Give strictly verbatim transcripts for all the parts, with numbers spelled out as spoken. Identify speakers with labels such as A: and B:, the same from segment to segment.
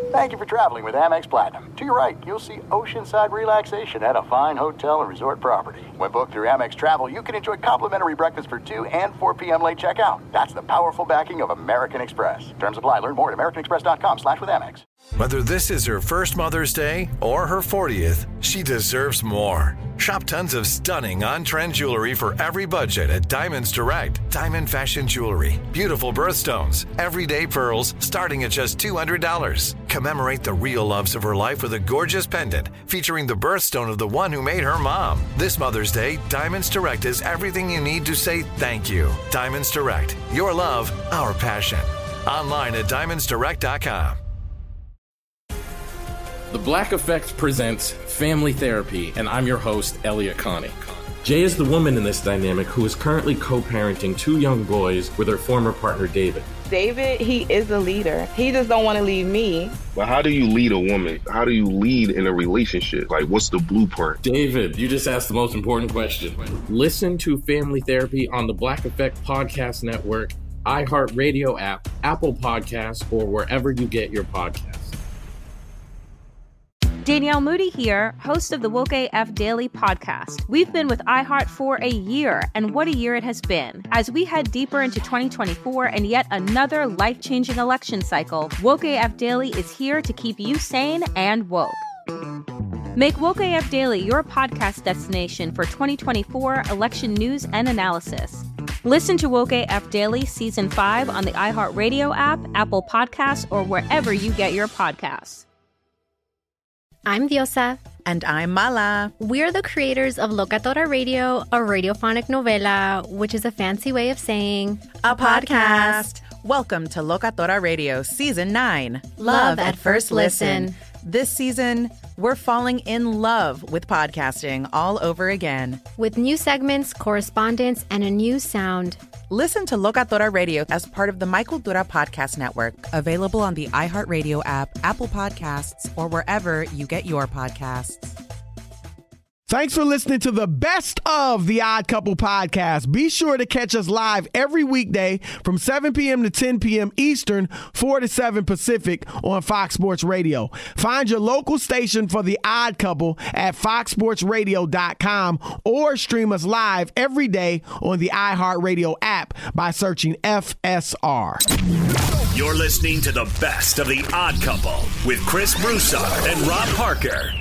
A: Thank you for traveling with Amex Platinum. To your right, you'll see oceanside relaxation at a fine hotel and resort property. When booked through Amex Travel, you can enjoy complimentary breakfast for two and four p.m. late checkout. That's the powerful backing of American Express. Terms apply. Learn more at americanexpress.com slash with Amex.
B: Whether this is her first Mother's Day or her fortieth, she deserves more. Shop tons of stunning on-trend jewelry for every budget at Diamonds Direct. Diamond fashion jewelry, beautiful birthstones, everyday pearls starting at just two hundred dollars. Commemorate the real loves of her life with a gorgeous pendant featuring the birthstone of the one who made her mom. This Mother's Day, Diamonds Direct is everything you need to say thank you. Diamonds Direct, your love, our passion. Online at diamonds direct dot com.
C: The Black Effect presents Family Therapy, and I'm your host, Elliot Connie. Jay is the woman in this dynamic who is currently co-parenting two young boys with her former partner, David.
D: David, he is a leader. He just don't want to leave me.
E: But how do you lead a woman? How do you lead in a relationship? Like, what's the blueprint?
C: David, you just asked the most important question. Listen to Family Therapy on the Black Effect Podcast Network, iHeartRadio app, Apple Podcasts, or wherever you get your podcasts.
F: Danielle Moody here, host of the Woke A F Daily podcast. We've been with iHeart for a year, and what a year it has been. As we head deeper into twenty twenty-four and yet another life-changing election cycle, Woke A F Daily is here to keep you sane and woke. Make Woke A F Daily your podcast destination for twenty twenty-four election news and analysis. Listen to Woke A F Daily Season five on the iHeartRadio app, Apple Podcasts, or wherever you get your podcasts.
G: I'm Diosa.
H: And I'm Mala.
G: We're the creators of Locatora Radio, a radiophonic novela, which is a fancy way of saying
H: a podcast. Welcome to Locatora Radio Season nine.
G: Love at First Listen.
H: This season, we're falling in love with podcasting all over again.
G: With new segments, correspondence, and a new sound.
H: Listen to Locatora Radio as part of the My Cultura Podcast Network, available on the iHeartRadio app, Apple Podcasts, or wherever you get your podcasts.
I: Thanks for listening to the best of the Odd Couple podcast. Be sure to catch us live every weekday from seven p.m. to ten p.m. Eastern, four to seven Pacific on Fox Sports Radio. Find your local station for the Odd Couple at fox sports radio dot com or stream us live every day on the iHeartRadio app by searching F S R.
J: You're listening to the best of the Odd Couple with Chris Broussard and Rob Parker.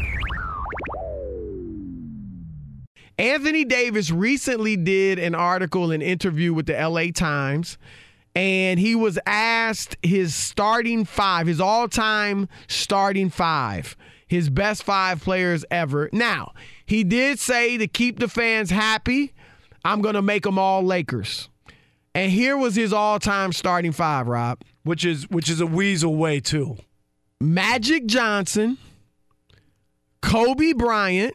I: Anthony Davis recently did an article, an interview with the L A Times, and he was asked his starting five, his all-time starting five, his best five players ever. Now, he did say to keep the fans happy, I'm going to make them all Lakers. And here was his all-time starting five, Rob.
K: Which is which is a weasel way, too.
I: Magic Johnson, Kobe Bryant,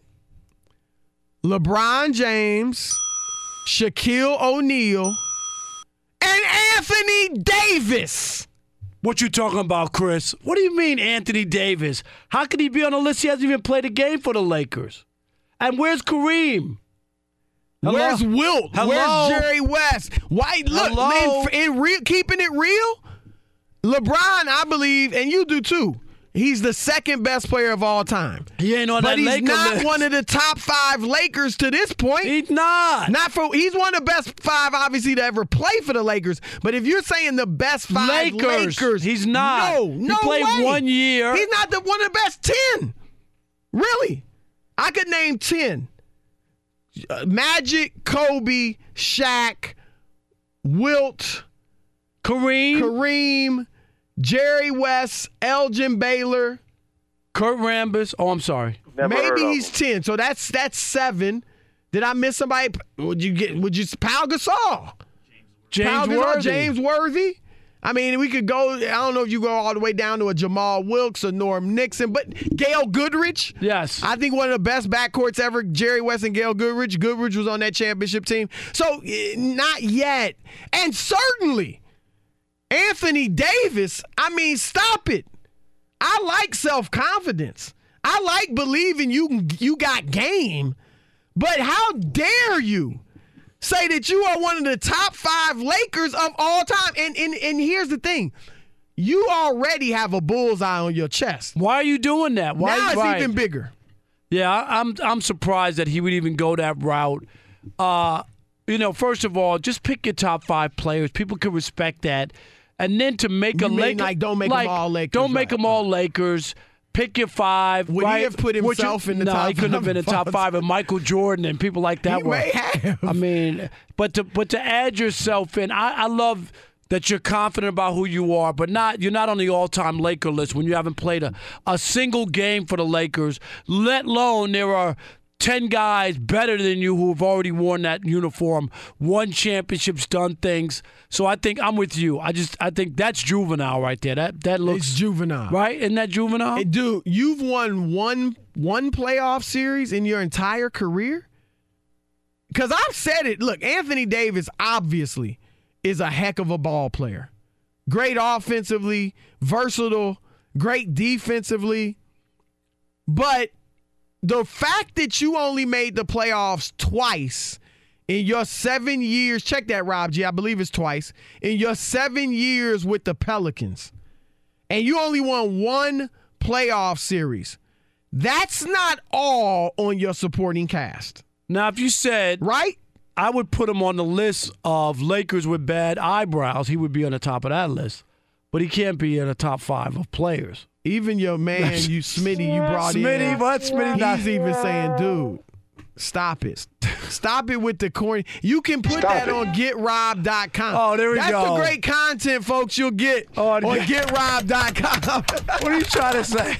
I: LeBron James, Shaquille O'Neal, and Anthony Davis.
K: What you talking about, Chris? What do you mean Anthony Davis? How could he be on a list? He hasn't even played a game for the Lakers. And where's Kareem? Hello?
I: Where's Wilt?
K: Hello?
I: Where's Jerry West? Why? Look,
K: Hello?
I: in, in real, keeping it real, LeBron, I believe, and you do too, he's the second best player of all time.
K: He ain't on
I: but
K: that
I: he's
K: Laker
I: not
K: list.
I: one of the top five Lakers to this point.
K: He's not.
I: Not for. He's one of the best five, obviously, to ever play for the Lakers. But if you're saying the best five
K: Lakers,
I: Lakers,
K: he's not.
I: No, no
K: He played
I: way.
K: one year.
I: He's not the one of the best ten. Really, I could name ten. Uh, Magic, Kobe, Shaq, Wilt,
K: Kareem,
I: Kareem, Jerry West, Elgin Baylor,
K: Kurt Rambis. Oh, I'm sorry.
I: Never Maybe he's ten. So that's that's seven. Did I miss somebody? Would you get? Would you Pau Gasol?
K: James
I: Pau Gasol,
K: Worthy.
I: James Worthy. I mean, we could go. I don't know if you go all the way down to a Jamal Wilkes or Norm Nixon, but Gail Goodrich.
K: Yes.
I: I think one of the best backcourts ever, Jerry West and Gail Goodrich. Goodrich was on that championship team. So, not yet. And certainly, Anthony Davis, I mean, stop it. I like self-confidence. I like believing you, you got game. But how dare you say that you are one of the top five Lakers of all time? And, and, and here's the thing. you already have a bullseye on your chest.
K: Why are you doing that? Why,
I: now it's
K: right.
I: even bigger.
K: Yeah, I, I'm I'm surprised that he would even go that route. Uh, you know, first of all, just pick your top five players. People can respect that. And then to make
I: you
K: a
I: mean
K: Laker,
I: like don't make
K: like,
I: them all Lakers.
K: Don't make
I: right?
K: them all Lakers. Pick your five.
I: Would
K: right?
I: he have put himself
K: you,
I: in the
K: no,
I: top five?
K: No, he couldn't have been in the top five. And Michael Jordan and people like that
I: he
K: were.
I: May have.
K: I mean, but to but to add yourself in, I, I love that you're confident about who you are, but not you're not on the all-time Laker list when you haven't played a, a single game for the Lakers, let alone there are ten guys better than you who have already worn that uniform, won championships, done things. So I think I'm with you. I just I think that's juvenile right there. That that looks
I: it's juvenile,
K: right? Isn't that juvenile?
I: Hey, dude, you've won one one playoff series in your entire career. Because I've said it. Look, Anthony Davis obviously is a heck of a ball player. Great offensively, versatile, great defensively, but the fact that you only made the playoffs twice in your seven years, check that, Rob G, I believe it's twice, in your seven years with the Pelicans, and you only won one playoff series, that's not all on your supporting cast.
K: Now, if you said,
I: right,
K: I would put him on the list of Lakers with bad eyebrows, he would be on the top of that list. But he can't be in the top five of players.
I: Even your man, you Smitty, you brought
K: Smitty,
I: in.
K: what? Smitty, not-
I: he's even saying, dude, stop it. Stop it with the corny. You can put
E: Stop
I: that
E: it.
I: on get rob dot com.
K: Oh, there we
I: That's
K: go.
I: That's the great content, folks, you'll get
K: Oh,
I: on
K: yeah.
I: get rob dot com.
K: What are you trying to say?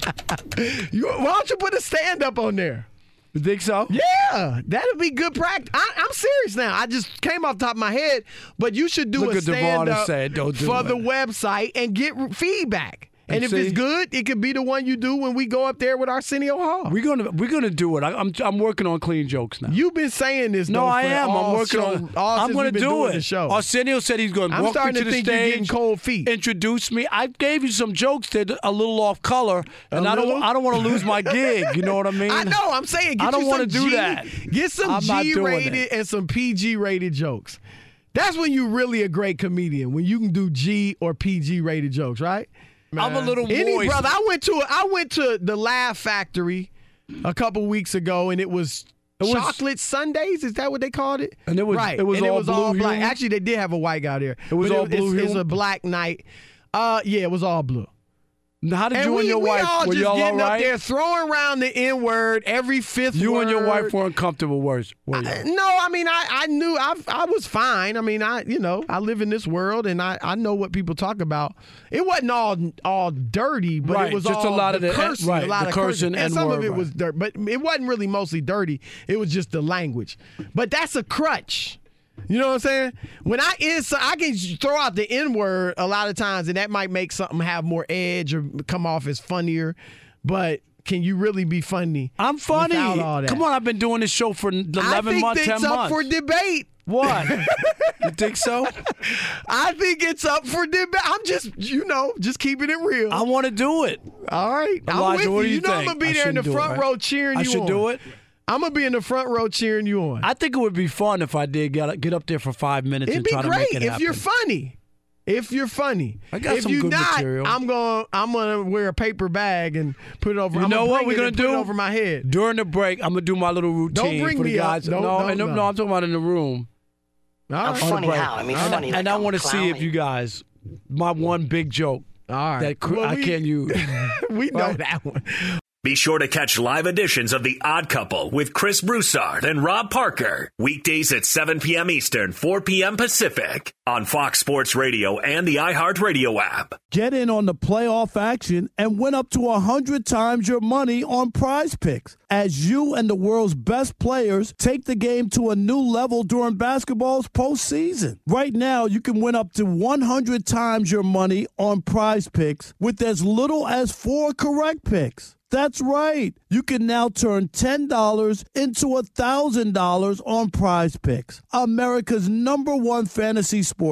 I: you, why don't you put a stand-up on there?
K: You think so?
I: Yeah, that'd be good practice. I, I'm serious now. I just came off the top of my head, but you should do
K: Look
I: a
K: at Devon
I: stand-up
K: and say, "Don't do
I: for
K: it."
I: the website and get re- feedback. And,
K: And
I: if
K: see?
I: it's good, it could be the one you do when we go up there with Arsenio Hall.
K: We're gonna we're gonna do it. I, I'm I'm working on clean jokes now.
I: You've been saying this.
K: No,
I: though,
K: I
I: for
K: am.
I: all
K: I'm working
I: show,
K: on.
I: All
K: I'm
I: since
K: going to
I: we've been
K: do
I: doing
K: it.
I: The show.
K: Arsenio said he's going to
I: I'm
K: walk me
I: starting
K: to
I: to
K: the
I: think you're
K: stage,
I: getting cold feet.
K: introduce me. I gave you some jokes that are a little off color, and
I: A
K: I don't.
I: little?
K: I don't want to lose my gig. You know what I mean?
I: I know. I'm saying. Get
K: I don't
I: you
K: want
I: some
K: to do
I: G,
K: that.
I: Get some
K: I'm not doing
I: G-rated
K: it.
I: and some P G-rated jokes. That's when you're really a great comedian. When you can do G or P G-rated jokes, right?
K: I'm a little
I: Any
K: moist.
I: brother, I went to a, I went to the Laugh Factory a couple weeks ago, and it was,
K: It was-
I: chocolate Sundays. Is that what they called it?
K: And it was-
I: right.
K: it was
I: and
K: all
I: it was all
K: blue
I: black.
K: hue?
I: Actually, they did have a white guy there.
K: It was
I: but
K: all
I: it,
K: blue
I: It's, it's
K: hue?
I: a black night. Uh, yeah, it was all blue.
K: How did
I: And
K: you
I: we,
K: and your
I: we
K: wife?
I: all
K: were
I: just
K: y'all
I: getting
K: all
I: up
K: right?
I: there throwing around the N word every fifth
K: You
I: word.
K: and your wife weren't comfortable. Worse, were you?
I: I- no, I mean, I, I knew I I was fine. I mean, I you know I live in this world and I, I know what people talk about. It wasn't all all dirty, but
K: Right,
I: it was
K: just a
I: all
K: lot
I: the
K: of the-
I: cursing,
K: right,
I: a lot
K: the
I: of
K: cursing
I: and
K: and
I: some of
K: word,
I: it
K: right.
I: was dirt, but it wasn't really mostly dirty. It was just the language. But that's a crutch. You know what I'm saying? When I is I can throw out the N word a lot of times, and that might make something have more edge or come off as funnier. But can you really be funny?
K: I'm funny.
I: without all that?
K: Come on, I've been doing this show for eleven
I: I think
K: months,
I: it's
K: ten
I: up
K: months.
I: for debate.
K: What? You think so?
I: I think it's up for debate. I'm just, you know, just keeping it real.
K: I want to do it.
I: All right.
K: Elijah,
I: I'm
K: what
I: with
K: do
I: you.
K: you
I: You know I'm
K: think?
I: going to be
K: I
I: there in the
K: shouldn't do it,
I: front
K: right?
I: row cheering
K: I
I: you on.
K: should do it.
I: I'm going to be in the front row cheering you on.
K: I think it would be fun if I did get get up there for five minutes
I: It'd
K: and
I: be
K: try
I: great
K: to make it
I: if
K: happen.
I: you're funny. If you're funny.
K: I got
I: if
K: some
I: you're
K: good
I: not,
K: material.
I: I'm going I'm going to wear a paper bag and put it over
K: You
I: I'm
K: know
I: gonna
K: what
I: bring
K: we're
I: it
K: gonna
I: and put
K: do
I: it over my head.
K: During the break, I'm gonna do my little routine
I: bring
K: for the
I: me up.
K: guys.
I: Don't-
K: no,
I: don't-
K: and no,
I: no.
K: no, I'm talking about in the room.
I: All
L: I'm
I: right.
L: funny
K: break.
L: how? I mean,
K: And-
L: funny
K: And,
L: like
K: I
L: I'm
K: want to see if
L: clowning.
K: you guys, my one big joke
I: All right.
K: that cr-
I: Well,
K: I
I: we-
K: can't use.
I: we know
K: Right.
I: that one.
J: Be sure to catch live editions of The Odd Couple with Chris Broussard and Rob Parker. Weekdays at seven p.m. Eastern, four p.m. Pacific on Fox Sports Radio and the iHeartRadio app.
M: Get in on the playoff action and win up to one hundred times your money on Prize Picks as you and the world's best players take the game to a new level during basketball's postseason. Right now, you can win up to one hundred times your money on Prize Picks with as little as four correct picks. That's right. You can now turn ten dollars into one thousand dollars on Prize Picks, America's number one fantasy sports app.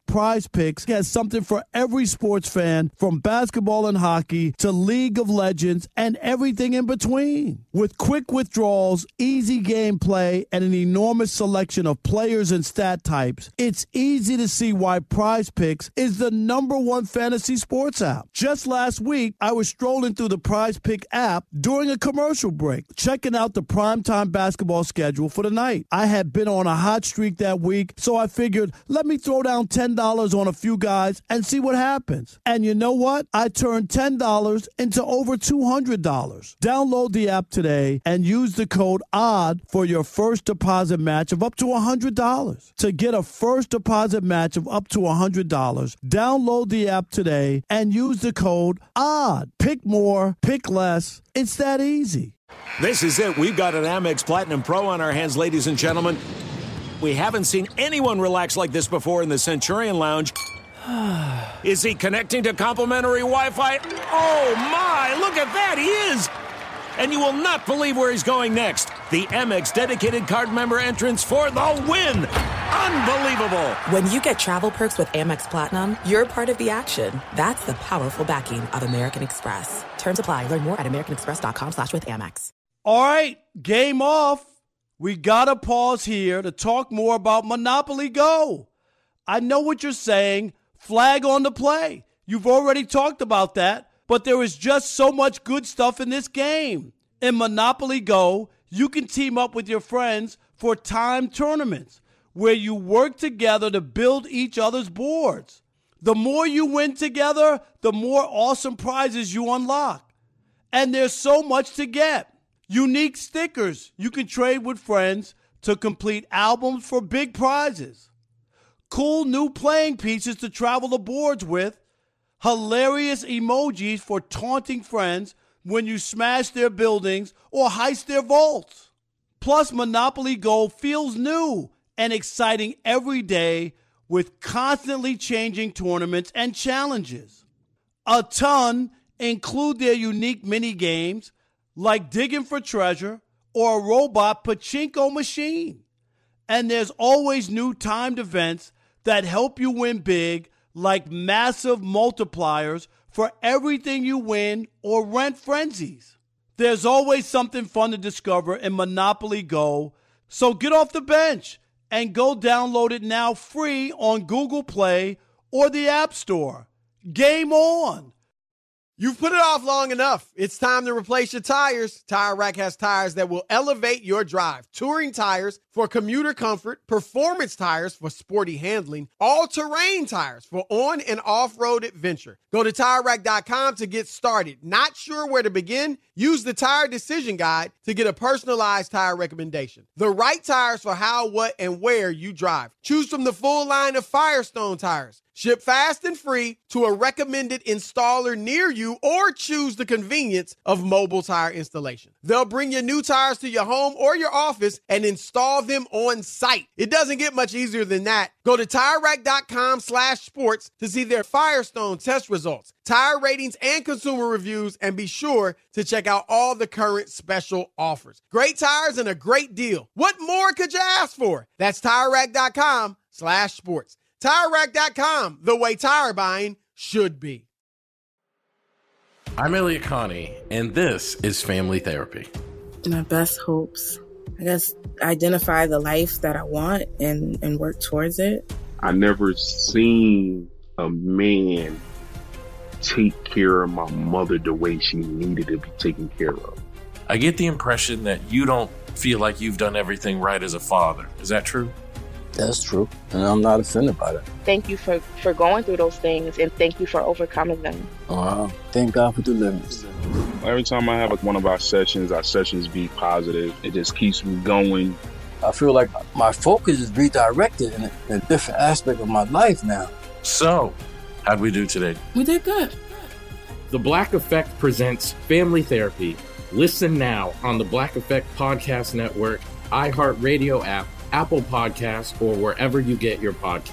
M: Prize Picks has something for every sports fan, from basketball and hockey to League of Legends and everything in between. With quick withdrawals, easy gameplay, and an enormous selection of players and stat types, it's easy to see why Prize Picks is the number one fantasy sports app. Just last week, I was strolling through the Prize Pick app during a commercial break, checking out the primetime basketball schedule for the night. I had been on a hot streak that week, so I figured, let me throw down ten dollars on a few guys and see what happens. And you know what? I turned ten dollars into over two hundred dollars. Download the app today and use the code O D D for your first deposit match of up to one hundred dollars. To get a first deposit match of up to one hundred dollars, download the app today and use the code O D D. Pick more, pick less. It's that easy.
L: This is it. We've got an Amex Platinum Pro on our hands, ladies and gentlemen. We haven't seen anyone relax like this before in the Centurion Lounge. Is he connecting to complimentary Wi-Fi? Oh, my! Look at that! He is! And you will not believe where he's going next. The Amex dedicated card member entrance for the win! Unbelievable!
N: When you get travel perks with Amex Platinum, you're part of the action. That's the powerful backing of American Express. Terms apply. Learn more at americanexpress.com slash with Amex.
M: All right, game off. We got to pause here to talk more about Monopoly Go. I know what you're saying. Flag on the play. You've already talked about that, but there is just so much good stuff in this game. In Monopoly Go, you can team up with your friends for timed tournaments where you work together to build each other's boards. The more you win together, the more awesome prizes you unlock. And there's so much to get. Unique stickers you can trade with friends to complete albums for big prizes. Cool new playing pieces to travel the boards with. Hilarious emojis for taunting friends when you smash their buildings or heist their vaults. Plus, Monopoly Go feels new and exciting every day with constantly changing tournaments and challenges. A ton include their unique mini games like digging for treasure or a robot pachinko machine. And there's always new timed events that help you win big, like massive multipliers for everything you win or rent frenzies. There's always something fun to discover in Monopoly Go, so get off the bench and go download it now free on Google Play or the App Store. Game on!
O: You've put it off long enough. It's time to replace your tires. Tire Rack has tires that will elevate your drive. Touring tires for commuter comfort, performance tires for sporty handling, all-terrain tires for on- and off-road adventure. Go to Tire Rack dot com to get started. Not sure where to begin? Use the Tire Decision Guide to get a personalized tire recommendation. The right tires for how, what, and where you drive. Choose from the full line of Firestone tires. Ship fast and free to a recommended installer near you, or choose the convenience of mobile tire installation. They'll bring your new tires to your home or your office and install them on site. It doesn't get much easier than that. Go to Tire Rack dot com slash sports to see their Firestone test results, tire ratings, and consumer reviews, and be sure to check out all the current special offers. Great tires and a great deal. What more could you ask for? That's Tire Rack dot com slash sports. Tire Rack dot com, the way tire buying should be.
C: I'm Elliot Connie, and this is Family Therapy.
P: My best hopes, I guess, identify the life that I want and, and work towards it.
E: I never seen a man take care of my mother the way she needed to be taken care of.
C: I get the impression that you don't feel like you've done everything right as a father. Is that true?
Q: That's true, and I'm not offended by that.
D: Thank you for, for going through those things, and thank you for overcoming them.
Q: Wow. Thank God for deliverance.
E: Every time I have like one of our sessions, our sessions be positive. It just keeps me going.
Q: I feel like my focus is redirected in a, in a different aspect of my life now.
C: So, how'd we do today?
P: We did good.
C: The Black Effect presents Family Therapy. Listen now on the Black Effect Podcast Network, iHeartRadio app, Apple Podcasts, or wherever you get your podcasts.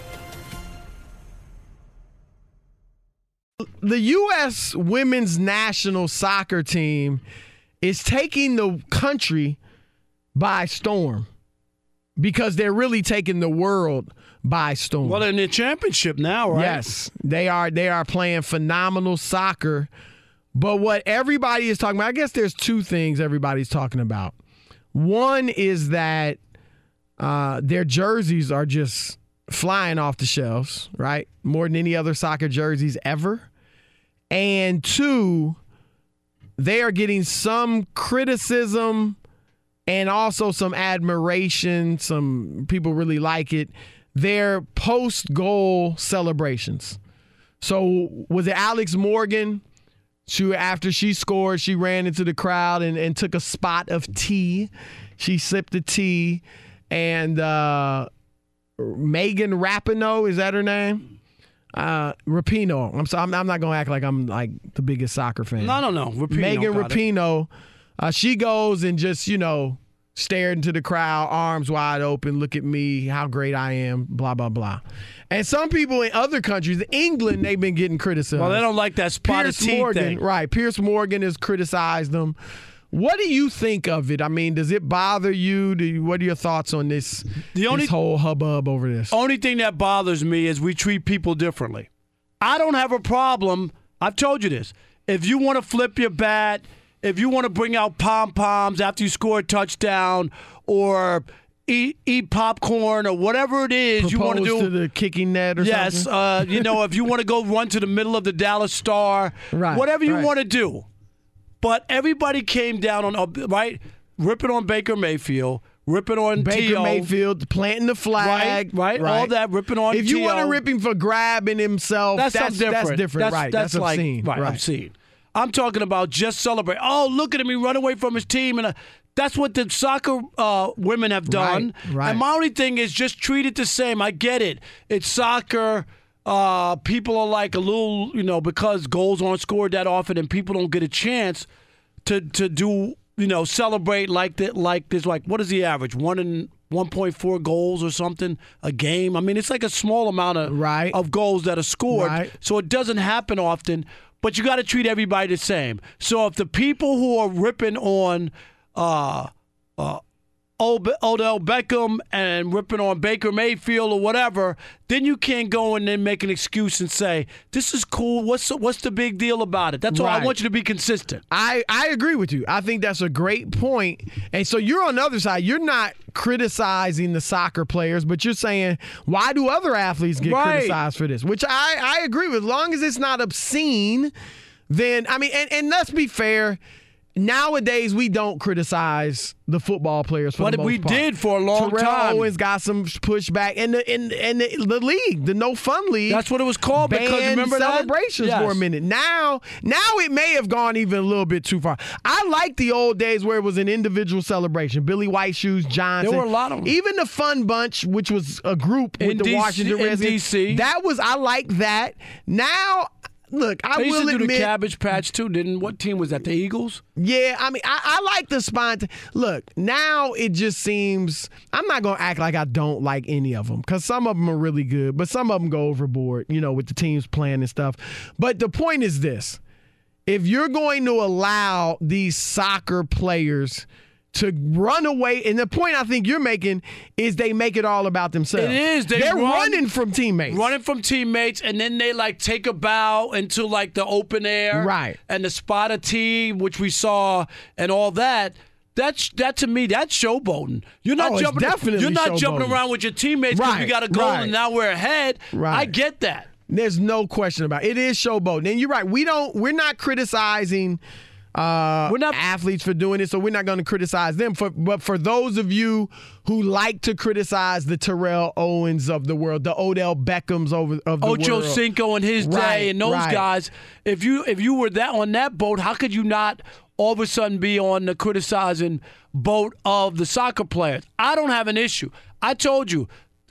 I: The U S women's national soccer team is taking the country by storm because they're really taking the world by storm.
K: Well, in the championship now, right?
I: Yes, they are. They are playing phenomenal soccer. But what everybody is talking about, I guess there's two things everybody's talking about. One is that uh, their jerseys are just flying off the shelves, right? More than any other soccer jerseys ever. And two, they are getting some criticism and also some admiration. Some people really like it. Their post-goal celebrations. So was it Alex Morgan? She, after she scored, she ran into the crowd and, and took a spot of tea. She sipped the tea. And uh, Megan Rapinoe, is that her name? Uh, Rapinoe. I'm sorry, I'm, I'm not going to act like I'm like the biggest soccer fan.
K: No, no, no. Rapinoe,
I: Megan Rapinoe, uh, she goes and just, you know, stared into the crowd, arms wide open, look at me, how great I am, blah, blah, blah. And some people in other countries, England, they've been getting criticized.
K: Well, they don't like that spot of tea
I: Morgan,
K: thing.
I: Right. Piers Morgan has criticized them. What do you think of it? I mean, does it bother you? Do you what are your thoughts on this,
K: the only,
I: this whole hubbub over this?
K: Only thing that bothers me is we treat people differently. I don't have a problem. I've told you this. If you want to flip your bat, if you want to bring out pom-poms after you score a touchdown or eat, eat popcorn or whatever it is
I: Propose
K: you want to do.
I: to the kicking net or
K: yes,
I: something?
K: Yes, uh, you know, if you want to go run to the middle of the Dallas Star,
I: right,
K: whatever you
I: right.
K: want to do. But everybody came down on, right, ripping on Baker Mayfield, ripping on
I: Baker
K: T O
I: Mayfield, planting the flag.
K: Right, right,
I: right.
K: all that, ripping on
I: If you
K: T O.
I: want to rip him for grabbing himself,
K: that's,
I: that's,
K: different.
I: that's different.
K: That's,
I: right,
K: that's,
I: that's
K: like,
I: obscene.
K: Right,
I: right,
K: obscene. I'm talking about just celebrate. Oh, look at him. He run away from his team. and uh, That's what the soccer uh, women have done.
I: Right, right.
K: And my only thing is just treat it the same. I get it. It's soccer. Uh, people are like a little, you know, because goals aren't scored that often and people don't get a chance to to do, you know, celebrate like that. Like there's like, what is the average? One in one point four goals or something a game. I mean, it's like a small amount of
I: right.
K: of goals that are scored.
I: Right.
K: So it doesn't happen often. But you got to treat everybody the same. So if the people who are ripping on uh, uh, Odell Beckham and ripping on Baker Mayfield or whatever, then you can't go and then make an excuse and say, this is cool. What's the, what's the big deal about it? That's all.
I: Right.
K: I want you to be consistent.
I: I, I agree with you. I think that's a great point. And so you're on the other side. You're not criticizing the soccer players, but you're saying, why do other athletes get
K: Right.
I: criticized for this? Which I, I agree with. As long as it's not obscene, then, I mean, and, and let's be fair, nowadays we don't criticize the football players for
K: But
I: the most
K: we
I: part.
K: did for a long
I: Terrell
K: time.
I: Owens got some pushback, and the and, and the, the league, the No Fun League.
K: That's what it was called because
I: banned
K: remember that?
I: celebrations
K: Yes.
I: for a minute. Now, now it may have gone even a little bit too far. I like the old days where it was an individual celebration. Billy White Shoes, Johnson.
K: There were a lot of them.
I: Even the Fun Bunch, which was a group with
K: In
I: the
K: D C
I: Washington
K: in
I: Redskins.
K: D C.
I: That was I like that. Now. Look, I
K: They used
I: will
K: to do
I: admit,
K: the Cabbage Patch too, didn't? What team was that? The Eagles?
I: yeah, I mean, I, I like the spont. Look, now it just seems I'm not gonna act like I don't like any of them because some of them are really good, but some of them go overboard, you know, with the teams playing and stuff. But the point is this: if you're going to allow these soccer players to run away, and the point I think you're making is they make it all about themselves.
K: It is. They
I: They're
K: run,
I: running from teammates.
K: Running from teammates, and then they like take a bow into like the open air.
I: Right.
K: And the spot of tea, which we saw, and all that. That's that to me. That's showboating. You're not
I: Oh, it's
K: jumping.
I: definitely
K: You're not jumping
I: showboating.
K: around with your teammates because
I: Right,
K: we got a goal
I: right.
K: and now we're ahead.
I: Right.
K: I get that.
I: There's no question about it. It is showboating. And you're right. We don't. We're not criticizing uh,
K: We're not-
I: athletes for doing it, so we're not going to criticize them. For but for those of you who like to criticize the Terrell Owens of the world, the Odell Beckhams over of the
K: Ocho
I: world,
K: Cinco in his day,
I: Right,
K: and those
I: right.
K: guys. If you if you were that on that boat, how could you not all of a sudden be on the criticizing boat of the soccer players? I don't have an issue. I told you.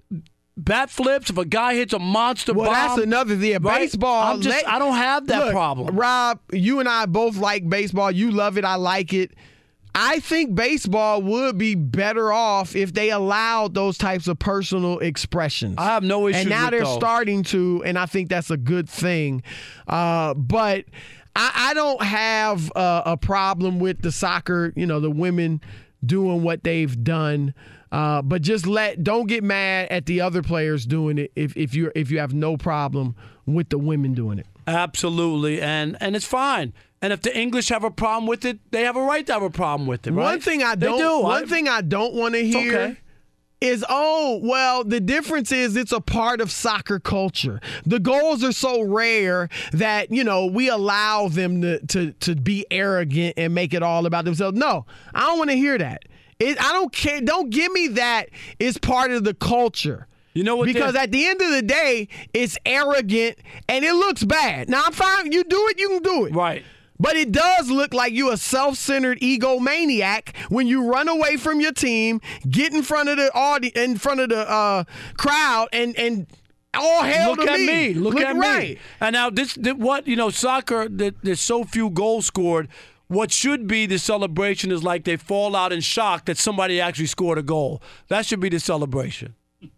K: Bat flips, if a guy hits a monster
I: Well,
K: bomb.
I: that's another thing.
K: right?
I: Baseball.
K: I'm just,
I: they-
K: I don't have that
I: Look,
K: problem.
I: Rob, you and I both like baseball. You love it. I like it. I think baseball would be better off if they allowed those types of personal expressions.
K: I have no issues
I: And now
K: with
I: they're
K: those.
I: starting to, and I think that's a good thing. Uh, but I, I don't have a, a problem with the soccer, you know, the women doing what they've done. Uh, but just let don't get mad at the other players doing it if if you if you have no problem with the women doing it.
K: Absolutely, and and it's fine. And if the English have a problem with it, they have a right to have a problem with it. Right?
I: One thing I don't
K: do.
I: one
K: I,
I: thing I don't want to hear.
K: Okay.
I: Is, oh, well, the difference is it's a part of soccer culture. The goals are so rare that, you know, we allow them to to, to be arrogant and make it all about themselves. No, I don't want to hear that. It, I don't care. Don't give me that it's part of the culture.
K: You know what?
I: Because at the end of the day, it's arrogant and it looks bad. Now, I'm fine. You do it, you can do it.
K: Right.
I: But it does look like you a self-centered egomaniac when you run away from your team, get in front of the audi- in front of the uh, crowd, and and all hell
K: Look
I: to
K: at
I: me.
K: me. Look,
I: Look
K: at
I: right.
K: me. And now this, this what you know, soccer. There's so few goals scored. What should be the celebration is like they fall out in shock that somebody actually scored a goal. That should be the celebration.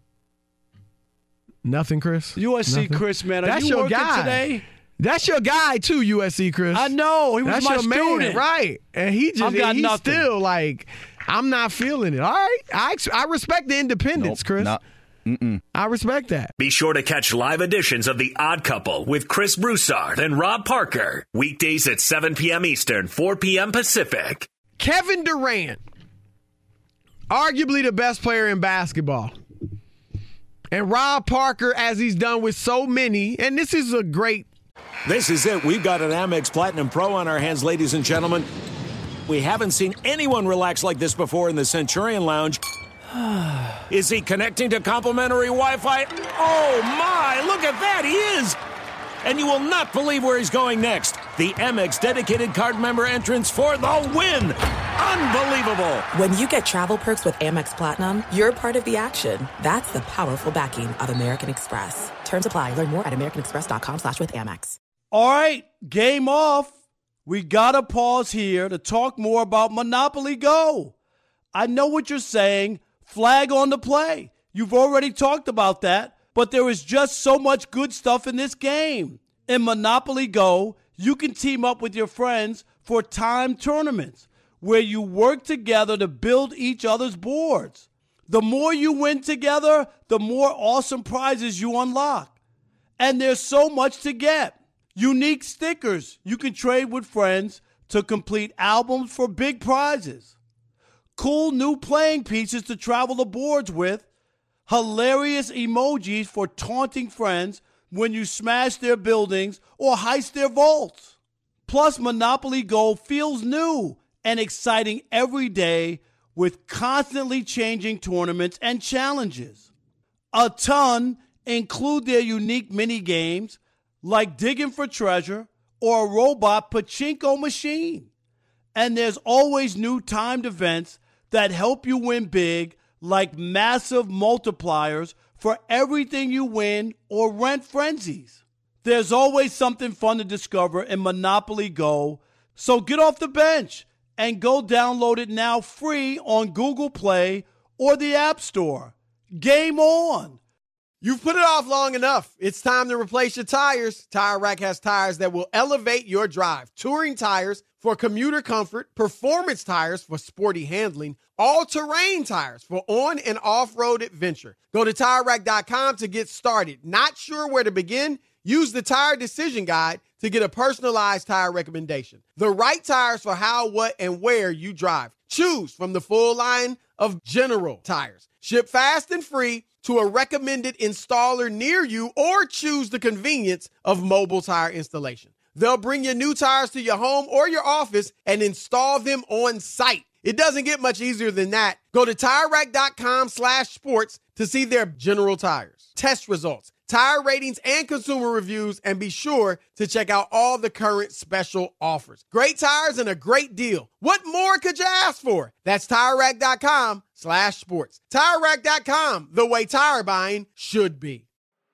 I: Nothing, Chris.
K: U S C
I: Nothing.
K: Chris, man. Are
I: That's
K: you
I: your
K: working
I: guy
K: today?
I: That's your guy too, U S C Chris.
K: I know. He was
I: That's
K: my
I: your
K: student.
I: man, right? And he just
K: I've got
I: he's
K: nothing.
I: still like, I'm not feeling it. All right, I ex- I respect the independence,
R: Nope,
I: Chris.
R: not- Mm-mm.
I: I respect that.
J: Be sure to catch live editions of The Odd Couple with Chris Broussard and Rob Parker. Weekdays at seven p.m. Eastern, four p.m. Pacific.
I: Kevin Durant, arguably the best player in basketball. And Rob Parker, as he's done with so many, and this is a great.
L: This is it. We've got an Amex Platinum Pro on our hands, ladies and gentlemen. We haven't seen anyone relax like this before in the Centurion Lounge. Is he connecting to complimentary Wi-Fi? Oh, my. Look at that. He is. And you will not believe where he's going next. The Amex dedicated card member entrance for the win. Unbelievable.
N: When you get travel perks with Amex Platinum, you're part of the action. That's the powerful backing of American Express. Terms apply. Learn more at americanexpress.com slash with Amex.
K: All right, game off. We got to pause here to talk more about Monopoly Go. I know what you're saying. Flag on the play. You've already talked about that, but there is just so much good stuff in this game. In Monopoly Go, you can team up with your friends for timed tournaments where you work together to build each other's boards. The more you win together, the more awesome prizes you unlock. And there's so much to get. Unique stickers you can trade with friends to complete albums for big prizes. Cool new playing pieces to travel the boards with. Hilarious emojis for taunting friends when you smash their buildings or heist their vaults. Plus, Monopoly Go feels new and exciting every day with constantly changing tournaments and challenges. A ton include their unique mini games like digging for treasure or a robot pachinko machine. And there's always new timed events that help you win big, like massive multipliers for everything you win or rent frenzies. There's always something fun to discover in Monopoly Go, so get off the bench and go download it now free on Google Play or the App Store. Game on!
O: You've put it off long enough. It's time to replace your tires. Tire Rack has tires that will elevate your drive. Touring tires for commuter comfort, performance tires for sporty handling, all-terrain tires for on- and off-road adventure. Go to Tire Rack dot com to get started. Not sure where to begin? Use the Tire Decision Guide to get a personalized tire recommendation. The right tires for how, what, and where you drive. Choose from the full line of General tires. Ship fast and free to a recommended installer near you, or choose the convenience of mobile tire installation. They'll bring your new tires to your home or your office and install them on site. It doesn't get much easier than that. Go to Tire Rack dot com slash sports to see their General tires, test results, tire ratings, and consumer reviews, and be sure to check out all the current special offers. Great tires and a great deal. What more could you ask for? That's Tire Rack dot com slash sports. Tire Rack dot com, the way tire buying should be.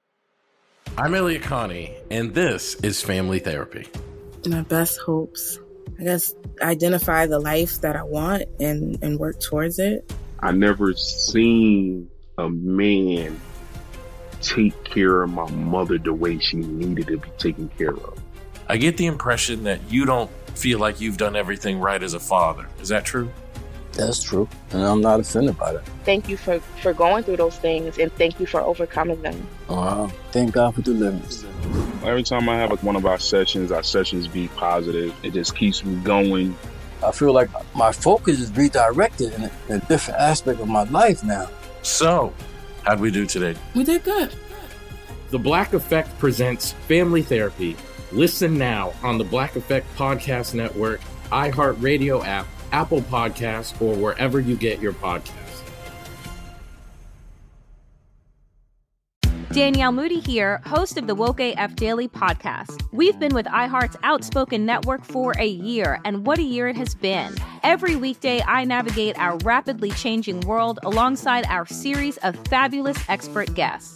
C: I'm Elliot Connie, and this is Family Therapy.
P: My best hopes, I guess, identify the life that I want and, and work towards it.
E: I never seen a man take care of my mother the way she needed to be taken care of.
C: I get the impression that you don't feel like you've done everything right as a father. Is that true?
Q: That's true, and I'm not offended by that.
D: Thank you for, for going through those things, and thank you for overcoming them.
Q: Wow. Thank God for deliverance.
E: Every time I have like one of our sessions, our sessions be positive. It just keeps me going.
Q: I feel like my focus is redirected in a, in a different aspect of my life now.
C: So, how'd we do today?
P: We did good.
C: The Black Effect presents Family Therapy. Listen now on the Black Effect Podcast Network, iHeartRadio app, Apple Podcasts, or wherever you get your podcasts.
F: Danielle Moody here, host of the Woke A F Daily podcast. We've been with iHeart's Outspoken Network for a year, and what a year it has been. Every weekday, I navigate our rapidly changing world alongside our series of fabulous expert guests.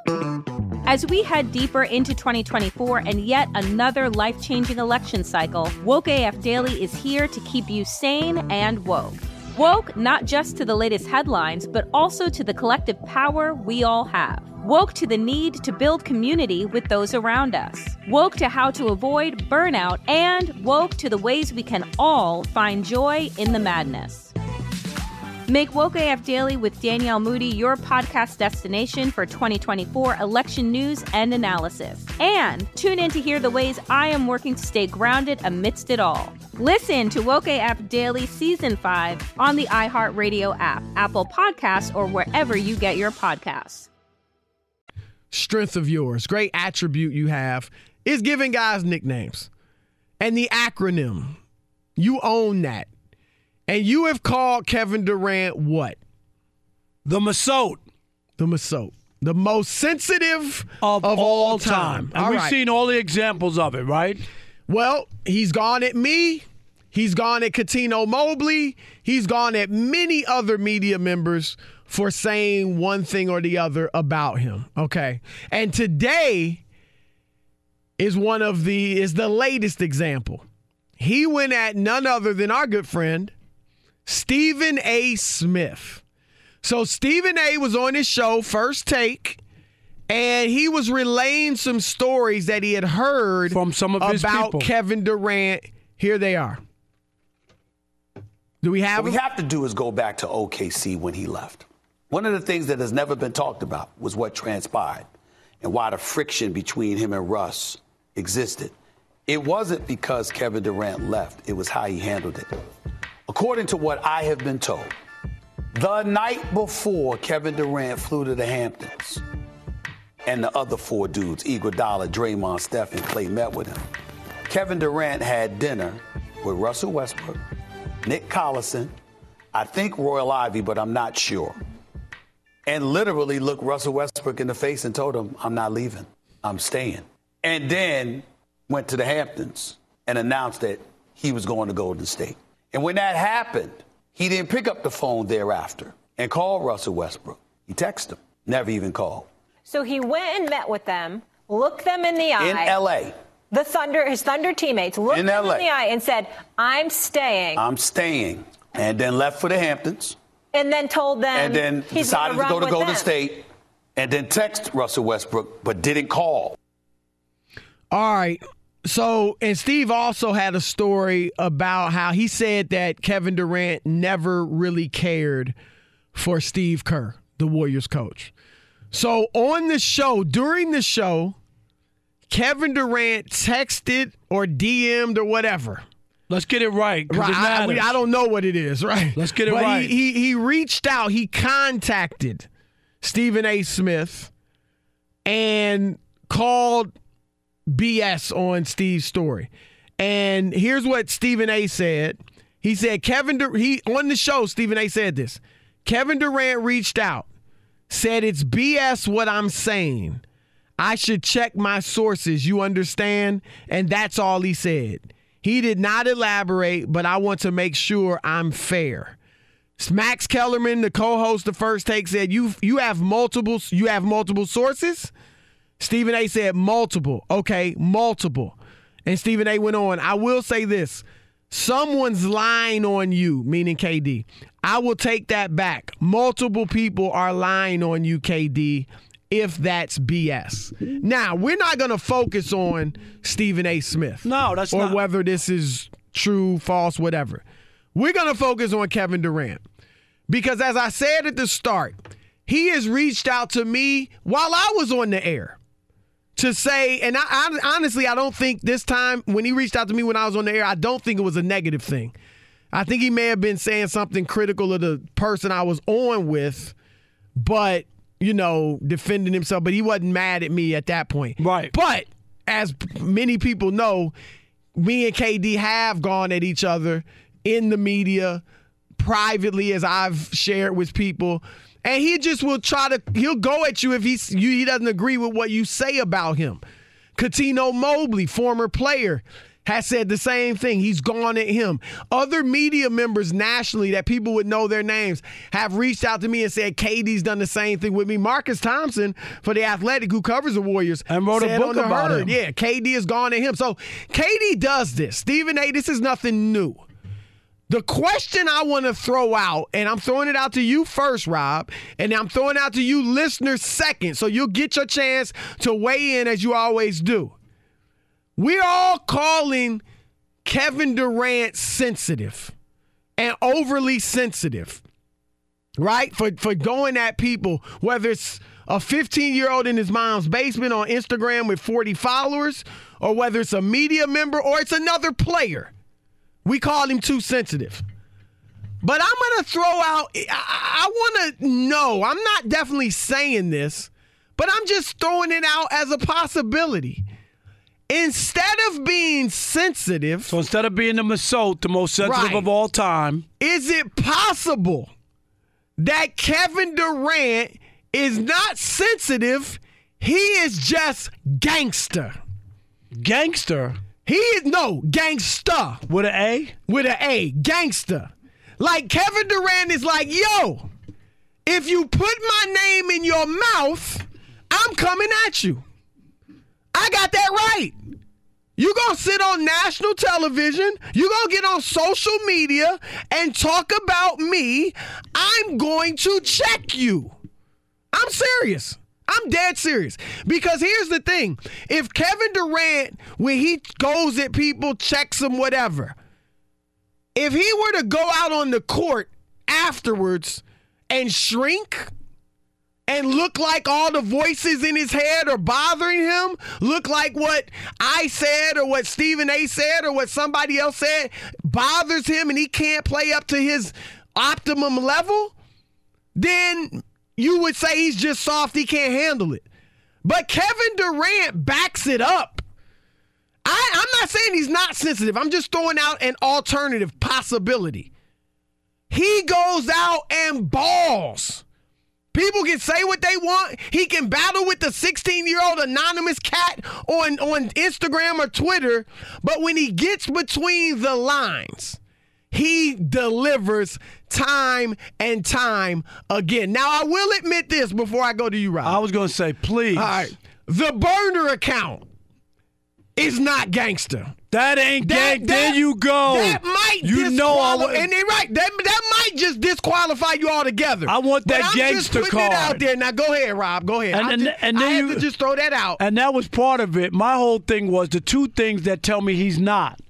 F: As we head deeper into twenty twenty-four and yet another life-changing election cycle, Woke A F Daily is here to keep you sane and woke. Woke not just to the latest headlines, but also to the collective power we all have. Woke to the need to build community with those around us. Woke to how to avoid burnout, and woke to the ways we can all find joy in the madness. Make Woke A F Daily with Danielle Moody your podcast destination for twenty twenty-four election news and analysis. And tune in to hear the ways I am working to stay grounded amidst it all. Listen to Woke A F Daily Season five on the iHeartRadio app, Apple Podcasts, or wherever you get your podcasts.
I: Strength of yours, great attribute you have, is giving guys nicknames. And the acronym, you own that. And you have called Kevin Durant what?
K: The Masot.
I: The Masot. The most sensitive
K: of,
I: of
K: all,
I: all
K: time.
I: time.
K: And
I: all
K: we've
I: right.
K: seen all the examples of it, right?
I: Well, he's gone at me. He's gone at Cuttino Mobley. He's gone at many other media members for saying one thing or the other about him. Okay. And today is one of the, is the latest example. He went at none other than our good friend, Stephen A. Smith. So Stephen A. was on his show, First Take, and he was relaying some stories that he had heard
K: from some of his
I: about
K: people.
I: Kevin Durant. Here they are. Do we have
R: What
I: them?
R: we have to do is go back to O K C when he left. One of the things that has never been talked about was what transpired and why the friction between him and Russ existed. It wasn't because Kevin Durant left. It was how he handled it. According to what I have been told, the night before Kevin Durant flew to the Hamptons and the other four dudes, Iguodala, Draymond, Steph, and Clay met with him, Kevin Durant had dinner with Russell Westbrook, Nick Collison, I think Royal Ivy, but I'm not sure, and literally looked Russell Westbrook in the face and told him, I'm not leaving, I'm staying. And then went to the Hamptons and announced that he was going to Golden State. And when that happened, he didn't pick up the phone thereafter and call Russell Westbrook. He texted him, never even called.
S: So he went and met with them, looked them in the eye.
R: In L A.
S: The Thunder, his Thunder teammates, looked
R: In
S: them
R: L A.
S: in the eye and said, I'm staying.
R: I'm staying. And then left for the Hamptons.
S: And then told them
R: And then
S: he's
R: decided to
S: gonna
R: go
S: run
R: to
S: with
R: Golden
S: them.
R: State. And then text Russell Westbrook, but didn't call.
I: All right. So, and Steve also had a story about how he said that Kevin Durant never really cared for Steve Kerr, the Warriors coach. So on the show, during the show, Kevin Durant texted or D M'd or whatever.
K: Let's get it right.
I: Right.
K: It
I: I, I,
K: matters.
I: I don't know what it is, right?
K: Let's get it
I: but
K: right.
I: He, he, he reached out, he contacted Stephen A. Smith and called B S on Steve's story. And here's what Stephen A. said. He said, Kevin, Dur- he on the show, Stephen A. said this. Kevin Durant reached out, said it's B S what I'm saying. I should check my sources, you understand? And that's all he said. He did not elaborate, but I want to make sure I'm fair. Max Kellerman, the co-host of First Take, said, you you have multiple you have multiple sources? Stephen A. said multiple. Okay, multiple. And Stephen A. went on, I will say this. Someone's lying on you, meaning K D. I will take that back. Multiple people are lying on you, K D, if that's B S. Now, we're not going to focus on Stephen A. Smith.
K: No, that's
I: or
K: not.
I: Or whether this is true, false, whatever. we're going to focus on Kevin Durant. Because as I said at the start, he has reached out to me while I was on the air to say, and I, I honestly, I don't think this time when he reached out to me when I was on the air, I don't think it was a negative thing. I think he may have been saying something critical of the person I was on with, but, you know, defending himself. But he wasn't mad at me at that point.
K: Right.
I: But as many people know, me and K D have gone at each other in the media, privately, as I've shared with people. And he just will try to, he'll go at you if he's, you, he doesn't agree with what you say about him. Cuttino Mobley, former player, has said the same thing. He's gone at him. Other media members nationally that people would know their names have reached out to me and said K D's done the same thing with me. Marcus Thompson for The Athletic, who covers the Warriors,
K: and wrote a book about him.
I: Yeah, K D has gone at him. So K D does this. Stephen A., this is nothing new. The question I want to throw out, and I'm throwing it out to you first, Rob, and I'm throwing it out to you listeners second, so you'll get your chance to weigh in as you always do. We're all calling Kevin Durant sensitive and overly sensitive, right? For, for going at people, whether it's a fifteen-year-old in his mom's basement on Instagram with forty followers, or whether it's a media member or it's another player. We call him too sensitive. But I'm going to throw out, I, I want to know, I'm not definitely saying this, but I'm just throwing it out as a possibility. Instead of being sensitive.
K: So instead of being the Masot, the most sensitive
I: right,
K: of all time.
I: Is it possible that Kevin Durant is not sensitive, he is just gangster?
K: Gangster?
I: He is, no, gangsta.
K: With an A?
I: With an A, gangsta. Like Kevin Durant is like, yo, if you put my name in your mouth, I'm coming at you. I got that right. You gonna sit on national television, you gonna get on social media and talk about me, I'm going to check you. I'm serious. I'm dead serious. Because here's the thing. If Kevin Durant, when he goes at people, checks them, whatever, if he were to go out on the court afterwards and shrink and look like all the voices in his head are bothering him, look like what I said or what Stephen A. said or what somebody else said bothers him and he can't play up to his optimum level, then you would say he's just soft, he can't handle it. But Kevin Durant backs it up. I, I'm not saying he's not sensitive. I'm just throwing out an alternative possibility. He goes out and balls. People can say what they want. He can battle with the sixteen-year-old anonymous cat on, on Instagram or Twitter. But when he gets between the lines, he delivers time and time again. Now, I will admit this before I go to you, Rob.
K: I was going to say, please.
I: All right. The burner account is not gangster.
K: That ain't gang. There you go.
I: That might
K: you know I w-
I: and they're right. That, that might just disqualify you altogether.
K: I want that
I: but I'm
K: gangster
I: just
K: card
I: it out there. Now go ahead, Rob. Go ahead.
K: And, and,
I: just,
K: and then
I: I
K: you
I: had to just throw that out.
K: And that was part of it. My whole thing was the two things that tell me he's not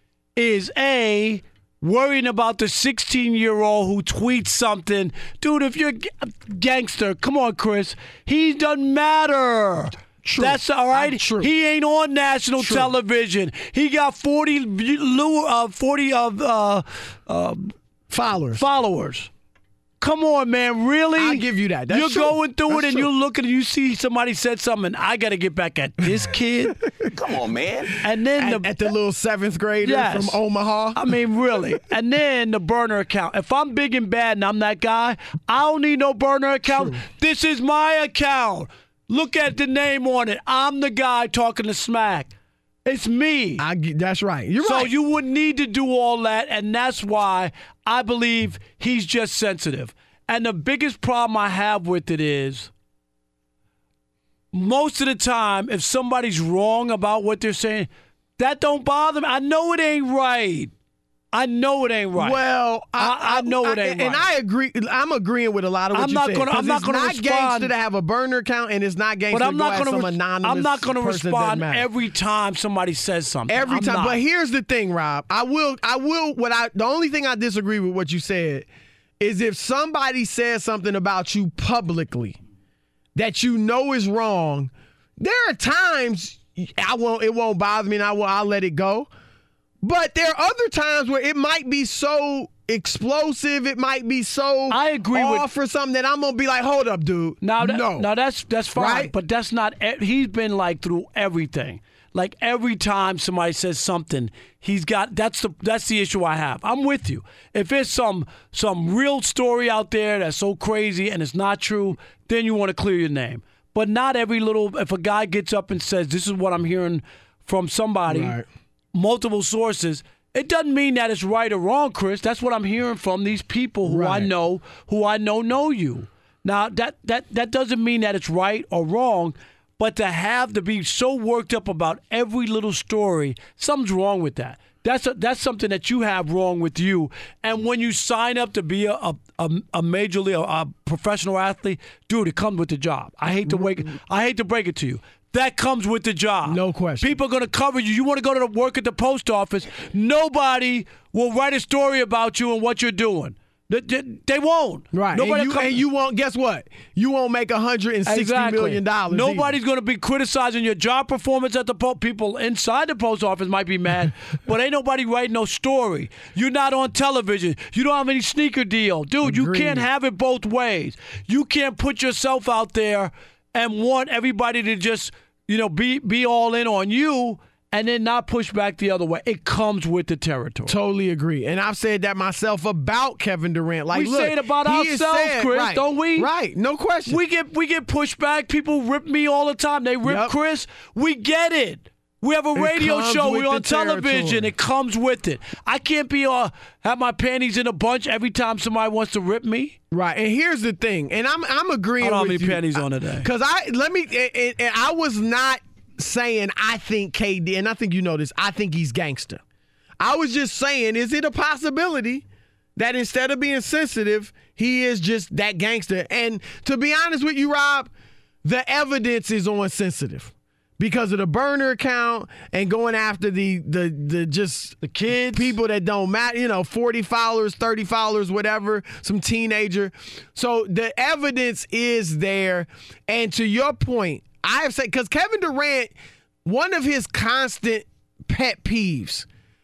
K: is A, worrying about the sixteen-year-old who tweets something. Dude, if you're a gangster, come on, Chris. He doesn't matter.
I: True.
K: That's all right.
I: True.
K: He ain't on national
I: True.
K: television. He got forty, uh, forty of uh, uh,
I: followers.
K: Followers. Come on, man. Really?
I: I'll give you that. That's
K: You're
I: true.
K: going through
I: That's
K: it and
I: true.
K: you're looking and you see somebody said something. I got to get back at this kid.
R: Come on, man.
K: And then
I: at,
K: the,
I: at the little seventh grader
K: yes.
I: from Omaha.
K: I mean, really. And then the burner account. If I'm big and bad and I'm that guy, I don't need no burner account.
I: True.
K: This is my account. Look at the name on it. I'm the guy talking to smack. It's me.
I: I, that's right. You're
K: so
I: right.
K: So you wouldn't need to do all that, and that's why I believe he's just sensitive. And the biggest problem I have with it is most of the time, if somebody's wrong about what they're saying, that don't bother me. I know it ain't right. I know it ain't right.
I: Well, I,
K: I, I know
I: I,
K: it ain't
I: and
K: right.
I: And I agree. I'm agreeing with a lot of what
K: I'm
I: you
K: not
I: said.
K: Gonna, I'm not
I: it's
K: going to
I: not
K: respond.
I: gangster to have a burner account, and it's not gangster
K: but I'm
I: to
K: not
I: go
K: gonna
I: at some
K: res-
I: anonymous
K: I'm not going to
I: person that
K: respond
I: doesn't matter.
K: every time somebody says something.
I: Every
K: I'm
I: time.
K: not.
I: But here's the thing, Rob. I will. I will. What I. The only thing I disagree with what you said is if somebody says something about you publicly that you know is wrong. There are times I won't. It won't bother me, and I will. I'll let it go. But there are other times where it might be so explosive, it might be so
K: I agree
I: off
K: with,
I: or something that I'm gonna be like, hold up, dude.
K: Now, that,
I: no,
K: now that's that's fine,
I: right?
K: But that's not. He's been like through everything. Like every time somebody says something, he's got. That's the that's the issue I have. I'm with you. If it's some some real story out there that's so crazy and it's not true, then you want to clear your name. But not every little. If a guy gets up and says, "This is what I'm hearing from somebody."
I: Right.
K: Multiple sources, it doesn't mean that it's right or wrong, Chris. That's what I'm hearing from these people who
I: right.
K: I know, who I know know you. Now, that, that, that doesn't mean that it's right or wrong, but to have to be so worked up about every little story, something's wrong with that. That's a, that's something that you have wrong with you. And when you sign up to be a a, a, a major league, a, a professional athlete, dude, it comes with the job. I hate to wake, I hate to break it to you. That comes with the job.
I: No question.
K: People are going to cover you. You want to go to the work at the post office, nobody will write a story about you and what you're doing. They, they, they won't.
I: Right.
K: Nobody
I: and, you,
K: come-
I: and you won't, guess what? You won't make one hundred sixty
K: exactly.
I: million dollars.
K: Nobody's going to be criticizing your job performance at the post. People inside the post office might be mad, but ain't nobody writing no story. You're not on television. You don't have any sneaker deal. Dude,
I: Agreed.
K: You can't have it both ways. You can't put yourself out there and want everybody to just, you know, be be all in on you and then not push back the other way. It comes with the territory.
I: Totally agree. And I've said that myself about Kevin Durant. Like,
K: we
I: look,
K: say it about
I: he is
K: ourselves,
I: saying-
K: Chris,
I: right,
K: don't we?
I: Right, no question.
K: We get we get pushed back. People rip me all the time. They rip
I: Yep.
K: Chris. We get it. We have a
I: It
K: radio
I: comes
K: show.
I: with
K: We're on
I: the
K: television.
I: territory.
K: It comes with it. I can't be uh have my panties in a bunch every time somebody wants to rip me.
I: Right, and here's the thing, and I'm I'm agreeing
K: I don't have
I: with
K: any
I: you.
K: panties on today.
I: Because I let me, and, and I was not saying I think K D, and I think you know this. I think he's gangster. I was just saying, is it a possibility that instead of being sensitive, he is just that gangster? And to be honest with you, Rob, the evidence is on sensitive. Because of the burner account and going after the the the just
K: the kids,
I: people that don't matter, you know, forty followers, thirty followers, whatever, some teenager. So the evidence is there. And to your point, I have said, because Kevin Durant, one of his constant pet peeves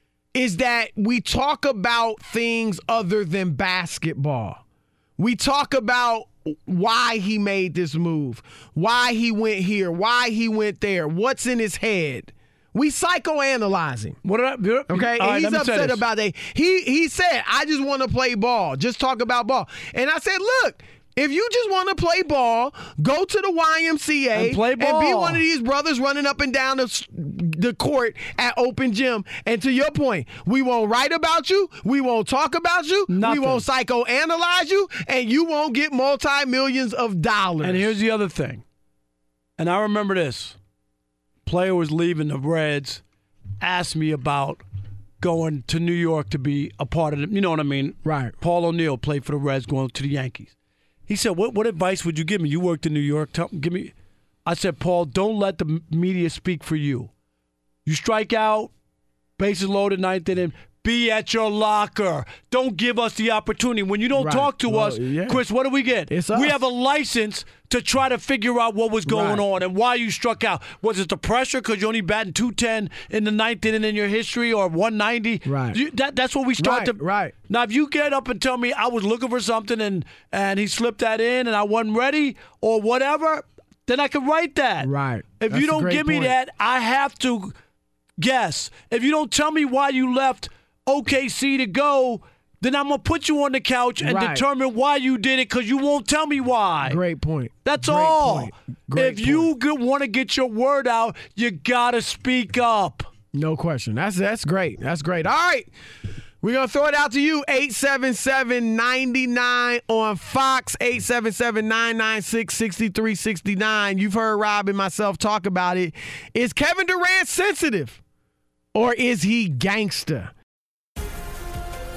I: is that we talk about things other than basketball. We talk about why he made this move, why he went here, why he went there, what's in his head. We psychoanalyze him.
K: What did I,
I: okay,
K: all right,
I: and he's
K: let me say
I: upset
K: this.
I: about that. He he said, I just want to play ball. Just talk about ball. And I said, look, if you just want to play ball, go to the Y M C A
K: And play
I: be
K: ball.
I: one of these brothers running up and down the, the court at open gym. And to your point, we won't write about you. We won't talk about you.
K: Nothing.
I: We won't psychoanalyze you. And you won't get multi-millions of dollars.
K: And here's the other thing. And I remember this. Player was leaving the Reds, asked me about going to New York to be a part of it. You know what I mean?
I: Right.
K: Paul O'Neill played for the Reds, going to the Yankees. He said, what what advice would you give me? You worked in New York. Tell, give me. I said, Paul, don't let the media speak for you. You strike out, bases loaded, ninth inning, be at your locker. Don't give us the opportunity. When you don't
I: Right.
K: talk to
I: Well,
K: us,
I: yeah.
K: Chris, what do we get?
I: It's
K: we
I: us.
K: have a license to try to figure out what was going
I: Right.
K: on and why you struck out. Was it the pressure because you're only batting two ten in the ninth inning in your history, or one ninety?
I: Right.
K: You, that, that's what we start
I: Right,
K: to.
I: right.
K: Now, if you get up and tell me I was looking for something and, and he slipped that in and I wasn't ready or whatever, then I can write that.
I: Right.
K: If
I: That's
K: you
I: a
K: don't
I: great
K: give me
I: point.
K: that, I have to guess. If you don't tell me why you left O K C to go, then I'm going to put you on the couch and
I: Right.
K: determine why you did it, because you won't tell me why.
I: Great point.
K: That's
I: Great
K: all.
I: point. Great
K: if you want to get your word out, you got to speak up.
I: No question. That's that's great. That's great. All right. We're going to throw it out to you. eight seven seven, nine nine on Fox. eight seven seven, nine nine six, six three six nine. You've heard Rob and myself talk about it. Is Kevin Durant sensitive? Or is he gangster?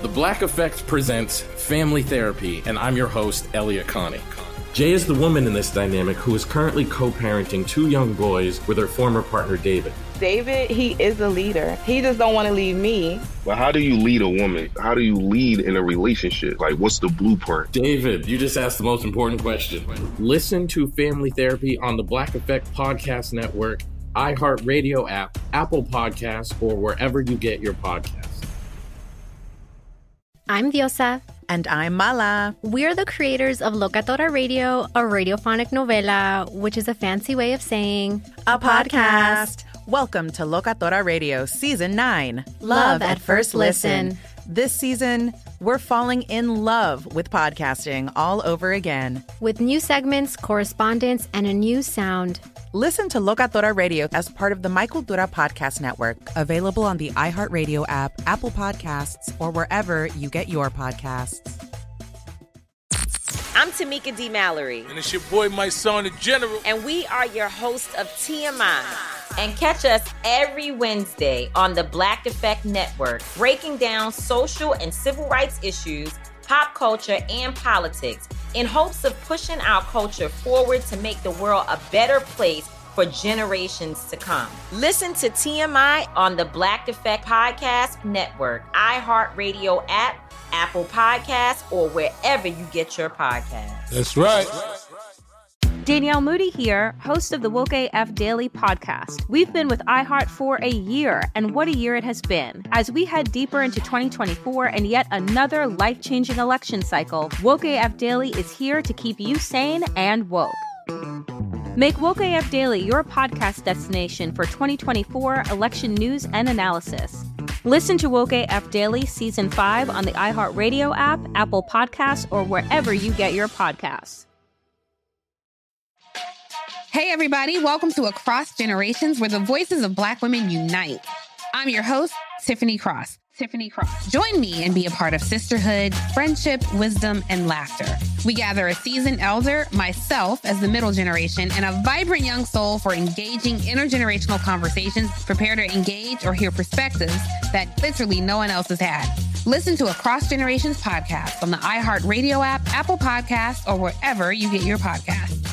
C: The Black Effect presents Family Therapy, and I'm your host, Elliot Connie. Jay is the woman in this dynamic who is currently co-parenting two young boys with her former partner, David.
D: David, he is a leader. He just don't want to leave me.
E: But how do you lead a woman? How do you lead in a relationship? Like, what's the blueprint?
C: David, you just asked the most important question. Listen to Family Therapy on the Black Effect Podcast Network, iHeartRadio app, Apple Podcasts, or wherever you get your podcasts.
G: I'm Diosa.
H: And I'm Mala.
G: We're the creators of Locatora Radio, a radiophonic novela, which is a fancy way of saying
H: a podcast. Welcome to Locatora Radio Season nine.
G: Love at First Listen.
H: This season, we're falling in love with podcasting all over again.
G: With new segments, correspondence, and a new sound.
H: Listen to Locatora Radio as part of the Michael Dura Podcast Network, available on the iHeartRadio app, Apple Podcasts, or wherever you get your podcasts.
T: I'm Tamika D. Mallory.
U: And it's your boy, my son, the General.
T: And we are your hosts of T M I. And catch us every Wednesday on the Black Effect Network, breaking down social and civil rights issues, pop culture, and politics in hopes of pushing our culture forward to make the world a better place for generations to come. Listen to T M I on the Black Effect Podcast Network, iHeartRadio app, Apple Podcasts, or wherever you get your podcasts.
U: That's right.
F: Danielle Moody here, host of the Woke A F Daily podcast. We've been with iHeart for a year, and what a year it has been. As we head deeper into twenty twenty-four and yet another life-changing election cycle, Woke A F Daily is here to keep you sane and woke. Make Woke A F Daily your podcast destination for twenty twenty-four election news and analysis. Listen to Woke A F Daily Season five on the iHeartRadio app, Apple Podcasts, or wherever you get your podcasts.
V: Hey, everybody. Welcome to Across Generations, where the voices of Black women unite. I'm your host, Tiffany Cross. Tiffany Cross. Join me and be a part of sisterhood, friendship, wisdom, and laughter. We gather a seasoned elder, myself as the middle generation, and a vibrant young soul for engaging intergenerational conversations, prepare to engage or hear perspectives that literally no one else has had. Listen to Across Generations podcast on the iHeartRadio app, Apple Podcasts, or wherever you get your podcasts.